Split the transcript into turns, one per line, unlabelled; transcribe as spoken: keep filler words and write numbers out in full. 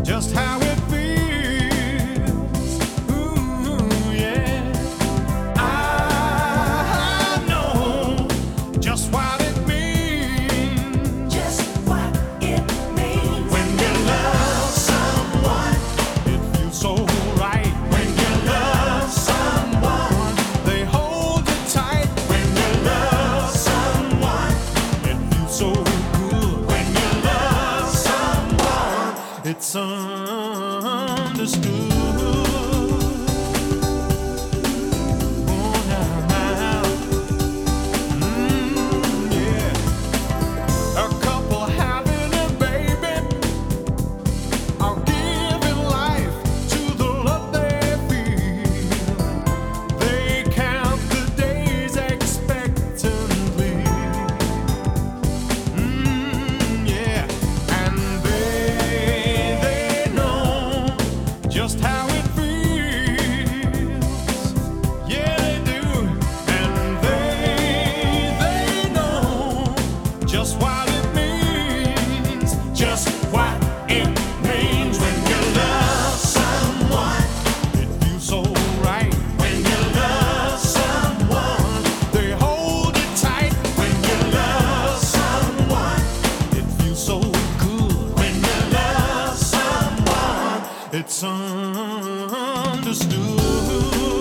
just how it feels. Ooh, yeah. I know just what it means.
Just what it means.
When you love someone, it feels so right. When you love someone, they hold you tight. When you love someone, it feels so good. When you love someone, it's understood. Oh, now, now. Mm, yeah. A couple having a baby are giving life to the love they feel. They count the days expectantly. Mm, yeah. And they, they know just how it feels. Yeah, they do. And they, they know just what it means. Just what it means when you love someone. It feels so right. When you love someone, they hold you tight. When you love someone, it feels so good. When you love someone, it's understood.